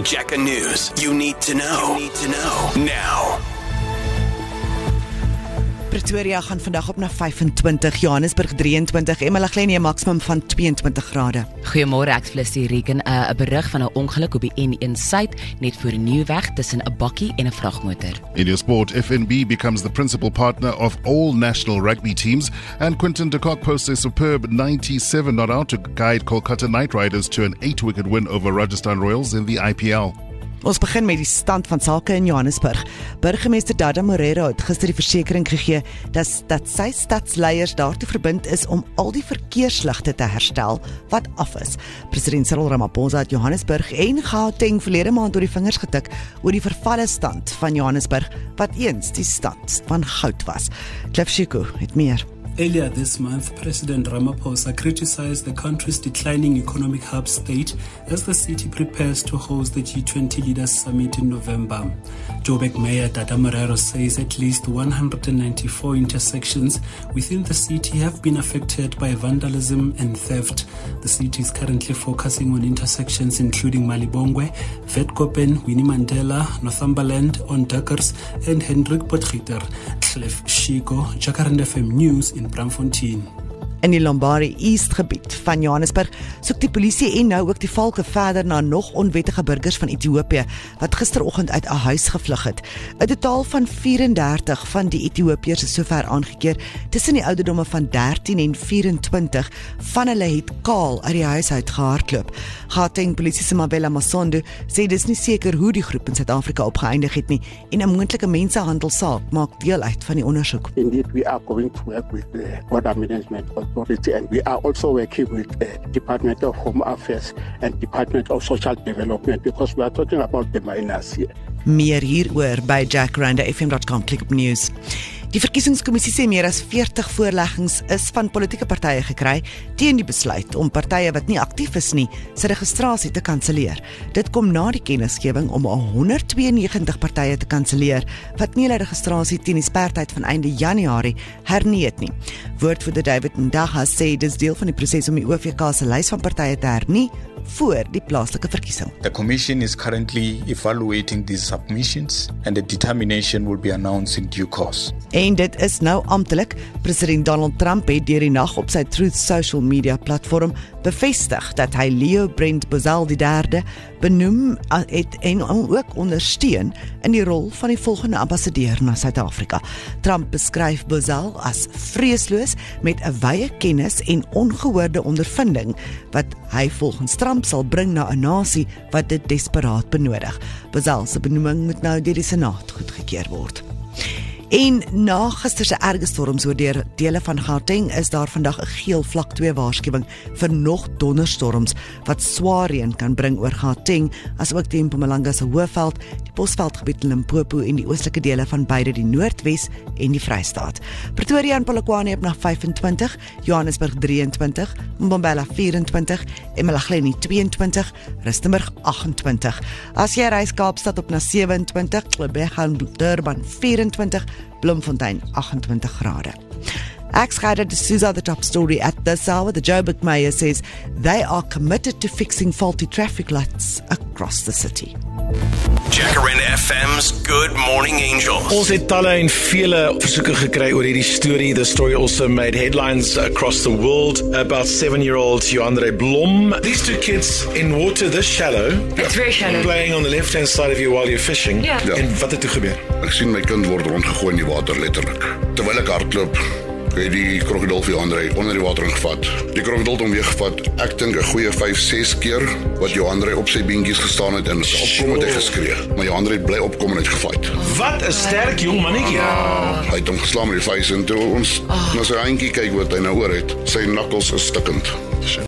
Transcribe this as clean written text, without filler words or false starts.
Jacka News. You need to know. Now. Pretoria gaan vandag op na 25, Johannesburg 23 en Malagleni 'n maksimum van 22 grade. Goeiemôre, ek Felicity Regen. 'n berig van 'n ongeluk op die N1 Suid net voor 'n Nieuwweg tussen 'n bakkie en 'n vragmotor. In your sport, FNB becomes the principal partner of all national rugby teams, and Quinton de Kock posts a superb 97 not out to guide Kolkata Knight Riders to an 8-wicket win over Rajasthan Royals in the IPL. Ons begin met die stand van sake in Johannesburg. Burgemeester Dada Morero het gister die versekering gegee dat sy stadsleiers daartoe verbind is om al die verkeersligte te herstel wat af is. President Cyril Ramaphosa het Johannesburg en Gauteng verlede maand door die vingers getik oor die vervalle stand van Johannesburg wat eens die stad van goud was. Cliff Shiku het meer. Earlier this month, President Ramaphosa criticized the country's declining economic hub state as the city prepares to host the G20 Leaders Summit in November. Joburg Mayor Dada Morero says at least 194 intersections within the city have been affected by vandalism and theft. The city is currently focusing on intersections including Malibongwe, Wetkoppen, Winnie Mandela, Northumberland, Ontakers, and Hendrik Potgieter. Cliff Shiku, Jacaranda FM News in Braamfontein. In die Lombard East gebied van Johannesburg soek die polisie en nou ook die valke verder na nog onwettige burgers van Ethiopië wat gisteroggend uit 'n huis gevlug het. 'n Totaal van 34 van die Ethiopiërs is sover aangekeer. Tussen die ouderdomme van 13 en 24 van hulle het kaal uit die huis uit gehardloop. Gauteng polisie se Mabela Masondo sê dis nie seker hoe die groep in Suid-Afrika opgeëindig het nie en 'n moontlike mensenhandelsaak maak deel uit van die ondersoek. Indeed, we are going to work with the Border Management Authority, and we are also working with the Department of Home Affairs and Department of Social Development, because we are talking about the minors here. Meer hieroor by jackranda.fm.com, klik op news. Die verkiesingskommissie sê meer as 40 voorleggings is van politieke partye gekry teen die besluit om partye wat nie aktief is nie, se registrasie te kanselleer. Dit kom na die kennisgewing om 192 partye te kanselleer wat nie hulle registrasie teen die sperdatum van einde Januarie hernie het nie. Woordvoerder David Ndaha sê dis deel van die proses om die OVK se lys van partye te hernie voor die plaaslike verkiesing. The commission is currently evaluating these submissions and the determination will be announced in due course. En dit is nou amptelik. President Donald Trump het deur die nag op sy Truth social media platform bevestig dat hy Leo Brent Bozell III benoem het en ook ondersteun in die rol van die volgende ambassadeur na Suid-Afrika. Trump beskryf Bozell as vreesloos met 'n wye kennis en ongehoorde ondervinding wat hy volgens Trump sal bring na 'n nasie wat dit desperaat benodig. Bozell se benoeming moet nou deur die Senaat goedgekeur word. En na gister se erge storms oor dele van Gauteng is daar vandag 'n geel vlak 2 waarskuwing vir nog donderstorms wat swaar reën kan bring oor Gauteng, asook die Mpumalanga se Hoëveld, die Bosveldgebied in Limpopo en die oostelike dele van beide die Noordwes en die Vrystaat. Pretoria en Polokwane op na 25, Johannesburg 23, Mbombela 24 en Malagleni 22, Rustenburg 28. As jy reis Kaapstad op na 27, Klebega en Durban 24, Bloemfontein 28 grade. Ex-Gada D'Souza, the top story at this hour. The Joburg Mayor says they are committed to fixing faulty traffic lights across the city. Jackaranda FM's Good Morning Angels. Ons het talle en vele versoeke gekry oor hierdie storie. The story also made headlines across the world about 7-year-old Joandre Blom. These two kids in water this shallow. It's very shallow. Playing on the left-hand side of you while you're fishing. Ja. En wat het toe gebeur? Ek sien my kind word rondgegooi in die water, letterlik. Terwyl ek hardloop, het die krokodil vir Joandre onder die water ingevat. Die krokodil het hom weer gevat, ek dink 'n goeie 5-6 keer, wat Joandre op sy beentjies gestaan het en opkom het hy geskree. Maar Joandre het bly opkom en het gefight. Wat 'n sterk jong mannetjie. Hy het hom geslaan met die vuis en toe ons na sy handjie kyk wat hy nou oor het, sy knuckles is stikkend.